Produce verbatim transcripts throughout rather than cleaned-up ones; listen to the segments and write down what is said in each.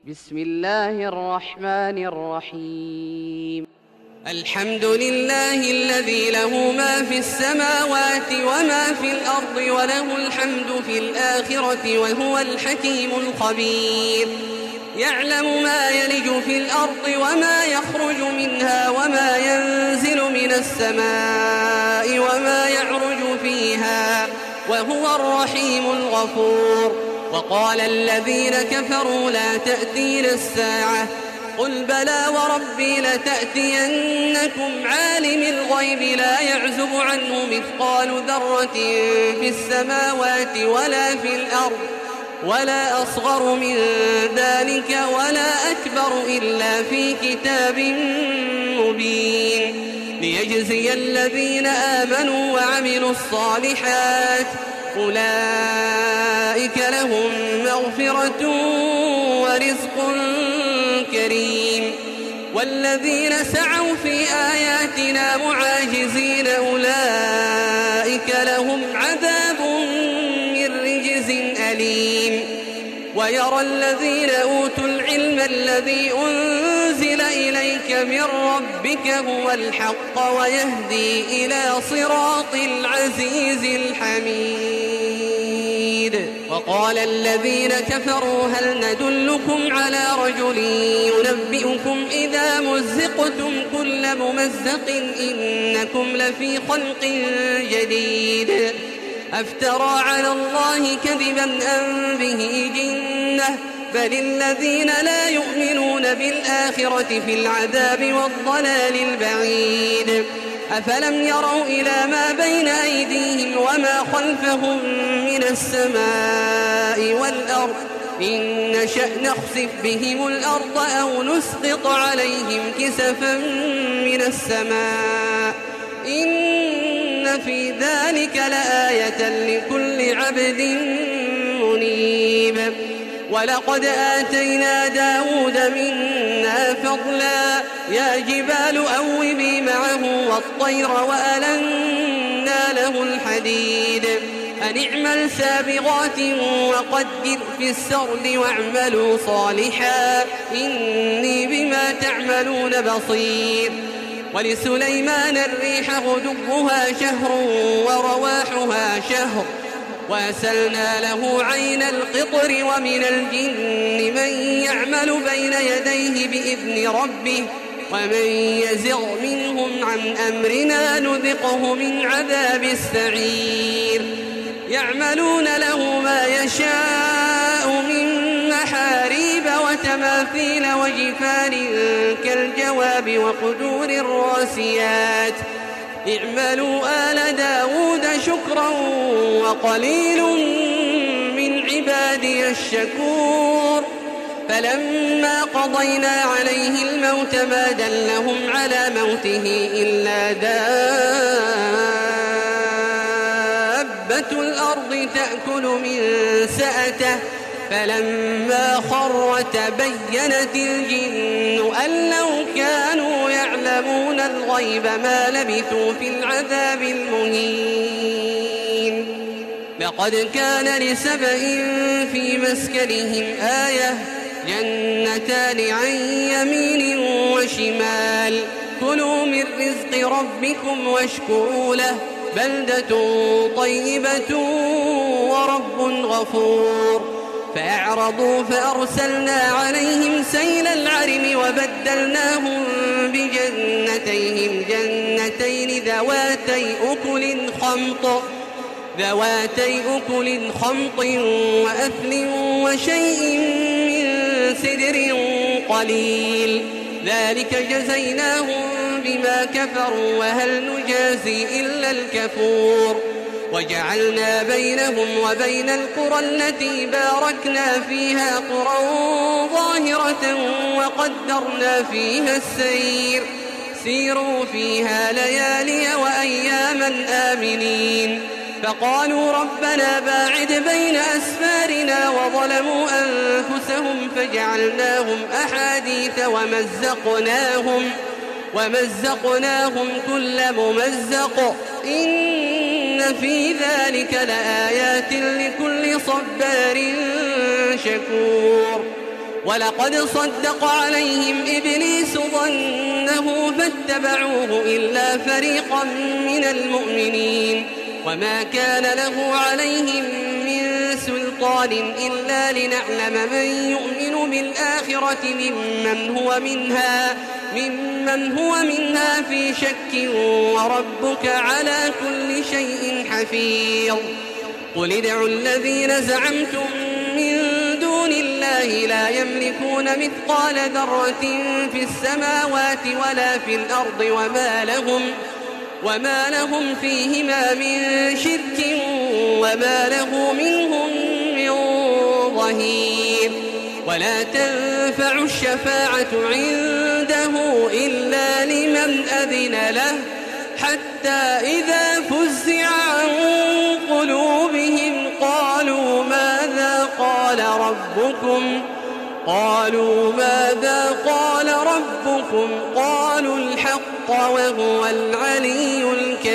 بسم الله الرحمن الرحيم. الحمد لله الذي له ما في السماوات وما في الأرض وله الحمد في الآخرة وهو الحكيم الخبير. يعلم ما يلج في الأرض وما يخرج منها وما ينزل من السماء وما يعرج فيها وهو الرحيم الغفور. وقال الذين كفروا لا تأتينا الساعة قل بلى وربي لتأتينكم عالم الغيب لا يعزب عنه مثقال ذرة في السماوات ولا في الأرض ولا أصغر من ذلك ولا أكبر إلا في كتاب مبين ليجزي الذين آمنوا وعملوا الصالحات أولئك لهم مغفرة ورزق كريم. والذين سعوا في آياتنا معاجزين أولئك لهم عذاب من رجز أليم. ويرى الذين أوتوا العلم الذي أنزل إليك من ربك هو الحق ويهدي إلى صراط العزيز الحميد. وقال الذين كفروا هل ندلكم على رجل ينبئكم إذا مزقتم كل ممزق إنكم لفي خلق جديد أفترى على الله كذبا أم به جنة بل الذين لا يؤمنون بالآخرة في العذاب والضلال البعيد. أفلم يروا إلى ما بين أيديهم وما خلفهم من السماء والأرض إن نشأ نخسف بهم الأرض أو نسقط عليهم كسفا من السماء إن في ذلك لآية لكل عبد منيب. ولقد آتينا داود منا فضلا يا جبال أوبي معه والطير وألنا له الحديد أن اعمل سابغات وقدر في السرد واعملوا صالحا إني بما تعملون بصير. ولسليمان الريح غدوها شهر ورواحها شهر وأسلنا له عين القطر ومن الجن من يعمل بين يديه بإذن ربه ومن يزغ منهم عن أمرنا نذقه من عذاب السعير. يعملون له ما يشاء من محاريب وتماثيل وجفان كالجواب وقدور الراسيات اعملوا آل داود شكرا وقليل من عبادي الشكور. فلما قضينا عليه الموت ما دلهم على موته إلا دابة الأرض تأكل من سأته فلما خر تبينت الجن أن لو كانوا يعلمون الغيب ما لبثوا في العذاب المهين. لقد كان لسبإ في مسكنهم آية جنتان عن يمين وشمال كلوا من رزق ربكم واشكروا له بلدة طيبة ورب غفور. فأعرضوا فأرسلنا عليهم سيل العرم وبدلناهم بجنتيهم جنتين ذواتي أكل خمط ذواتي أكل خمط وأثل وشيء من سدر قليل ذلك جزيناهم بما كفروا وهل نجازي إلا الكفور. وجعلنا بينهم وبين القرى التي باركنا فيها قرى ظاهرة وقدرنا فيها السير سيروا فيها ليالي وأياما آمنين. فقالوا ربنا باعد بين أسفارنا وظلموا أنفسهم فجعلناهم أحاديث ومزقناهم ومزقناهم كل ممزق إن في ذلك لآيات لكل صبار شكور. ولقد صدق عليهم إبليس ظنه فاتبعوه إلا فريقا من المؤمنين وما كان له عليهم من سلطان إلا لنعلم من يؤمن بالآخرة ممن هو منها ممن هو منها في شك وربك على كل شيء حفيظ. قل ادعوا الذين زعمتم من دون الله لا يملكون مثقال ذرة في السماوات ولا في الأرض وما لهم وما لهم فيهما من شرك وما له منهم من ظهير. ولا تنفع الشفاعة عنده إلا لمن أذن له حتى إذا فزع عن قلوبهم قالوا ماذا قال ربكم قالوا ماذا قال ربكم قالوا الحق وهو العلي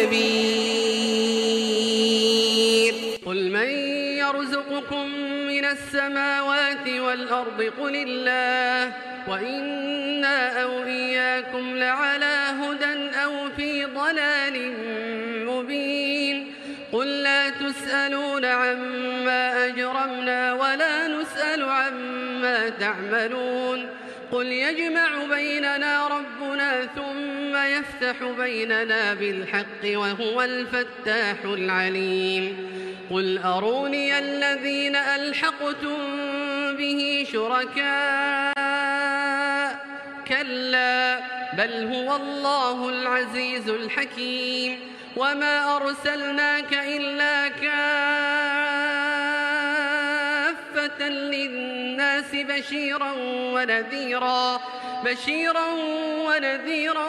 الكبير. قل من يرزقكم من السماوات والأرض قل الله وإنا أو إياكم لعلى هدى أو في ضلال مبين. قل لا تسألون عما أجرمنا ولا نسأل عما تعملون. قل يجمع بيننا ربنا ثم يفتح بيننا بالحق وهو الفتاح العليم. قل أروني الذين ألحقتم به شركاء كلا بل هو الله العزيز الحكيم. وما أرسلناك إلا كافة للناس بشيرا ونذيرا بشيرا ونذيرا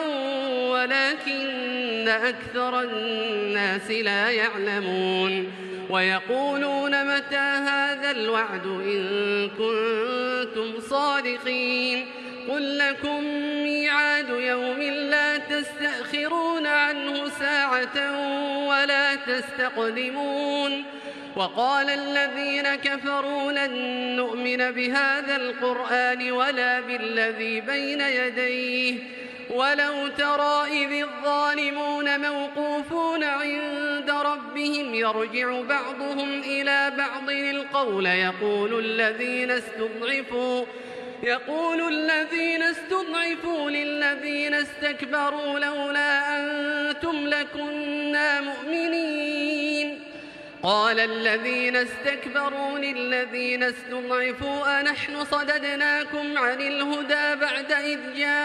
ولكن أكثر الناس لا يعلمون. ويقولون متى هذا الوعد إن كنتم صادقين. قل لكم ميعاد يوم لا تستأخرون عنه ساعة ولا تستقدمون. وقال الذين كفروا لن نؤمن بهذا القرآن ولا بالذي بين يديه ولو ترى إذ الظالمون موقوفون عند ربهم يرجع بعضهم إلى بعض القول يقول الذين استضعفوا يقول الذين استضعفوا للذين استكبروا لولا أنتم لكنا مؤمنين. قال الذين استكبروا للذين استضعفوا أنحن صددناكم عن الهدى بعد إذ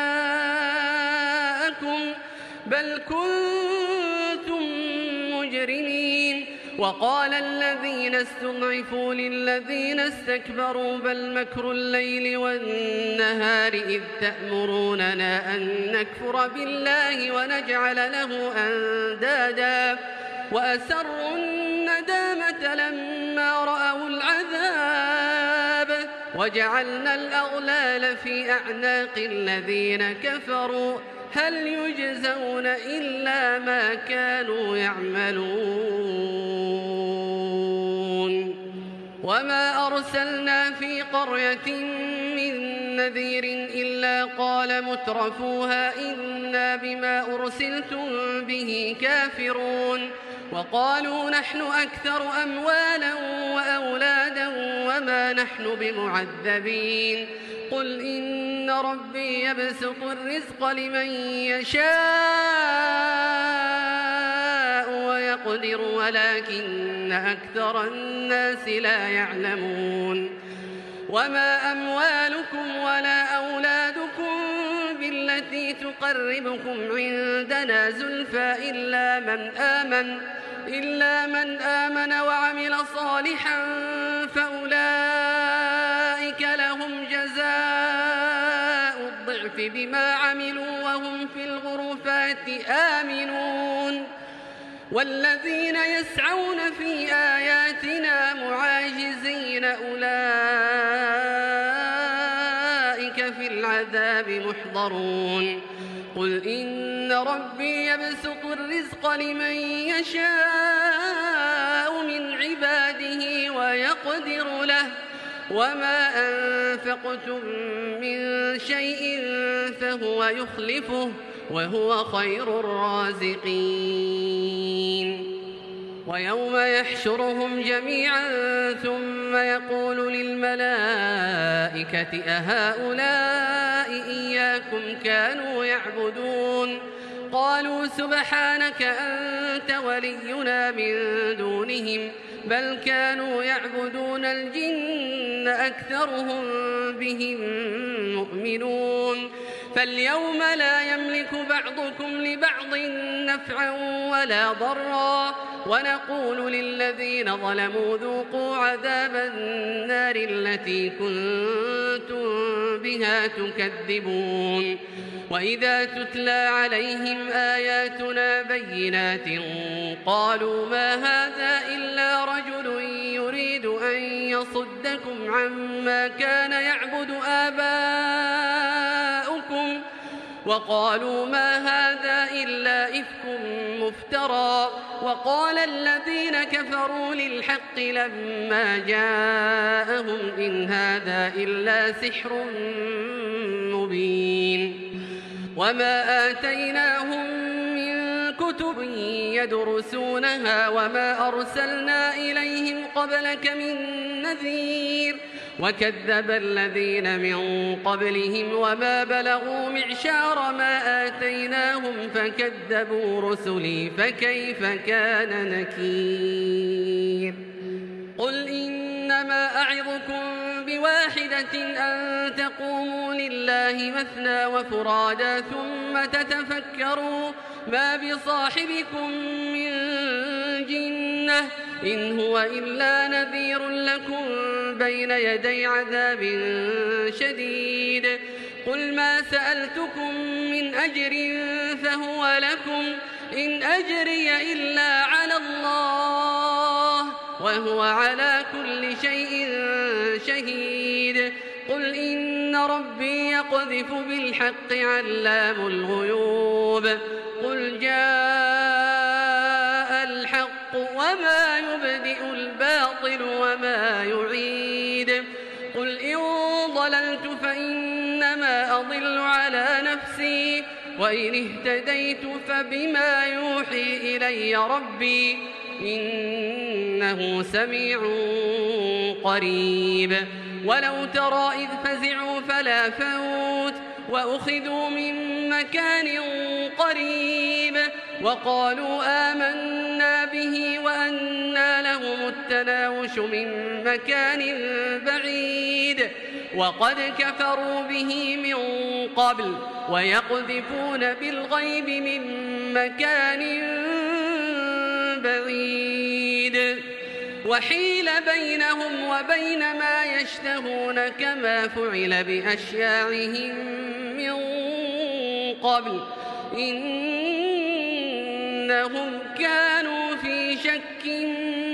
جاءكم بل كنتم مجرمين. وقال الذين استضعفوا للذين استكبروا بل مكر الليل والنهار إذ تأمروننا أن نكفر بالله ونجعل له أندادا وأسروا الندامة لما رأوا العذاب وجعلنا الأغلال في أعناق الذين كفروا هل يجزون إلا ما كانوا يعملون. وما أرسلنا في قرية من نذير إلا قال مترفوها إنا بما أرسلتم به كافرون. وقالوا نحن أكثر أموالا وأولادا وما نحن بمعذبين. قل إن ربي يبسط الرزق لمن يشاء ويقدر ولكن أكثر الناس لا يعلمون. وما أموالكم ولا أولادكم بالتي تقربكم عندنا زلفى إلا من آمن إلا من آمن وعمل صالحا فأولئك لهم جزاء الضعف بما عملوا وهم في الغرفات آمنون. والذين يسعون في آياتنا معاجزين أولئك في العذاب محضرون. قل إن ربي يبسط الرزق لمن يشاء من عباده ويقدر له وما أنفقتم من شيء فهو يخلفه وهو خير الرازقين. ويوم يحشرهم جميعا ثم يقول للملائكة أهؤلاء إياكم كانوا يعبدون قالوا سبحانك أنت ولينا من دونهم بل كانوا يعبدون الجن أكثرهم بهم مؤمنون. فاليوم لا يملك بعضكم لبعض نفعا ولا ضرا ونقول للذين ظلموا ذوقوا عذاب النار التي كنتم بها تكذبون. وإذا تتلى عليهم آياتنا بينات قالوا ما هذا إلا رجل يريد أن يصدكم عما كان يعبد آباؤكم وقالوا ما هذا إلا إفك مفترى. وقال الذين كفروا للحق لما جاءهم إن هذا إلا سحر مبين. وما آتيناهم من كتب يدرسونها وما أرسلنا إليهم قبلك من نذير وكذب الذين من قبلهم وما بلغوا معشار ما آتيناهم فكذبوا رسلي فكيف كان نكير. قل إنما أعظكم بواحدة أن تقوموا لله مثنى وفرادا ثم تتفكروا ما بصاحبكم من جنة إن هو إلا نذير لكم بين يدي عذاب شديد. قل ما سألتكم من أجر فهو لكم إن أجري إلا على الله وهو على كل شيء شهيد. قل إن ربي يقذف بالحق علام الغيوب. قل جاء الحق وما يبدئ الباطل وما يعيد. قل إن ضللت فإنما أضل على نفسي وإن اهتديت فبما يوحي إلي ربي إنه سميع قريب. ولو ترى إذ فزعوا فلا فوت وأخذوا من مكان قريب وقالوا آمنا به وأنى لهم التناوش من مكان بعيد وقد كفروا به من قبل ويقذفون بالغيب من مكان بعيد. وحيل بينهم وبين ما يشتهون كما فعل بأشياعهم من قبل إنهم كانوا في شك